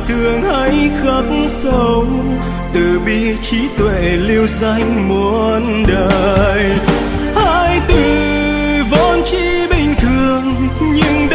thương hãy khắc sâu, từ bi trí tuệ lưu danh muôn đời. Hai từ vốn chỉ bình thường nhưng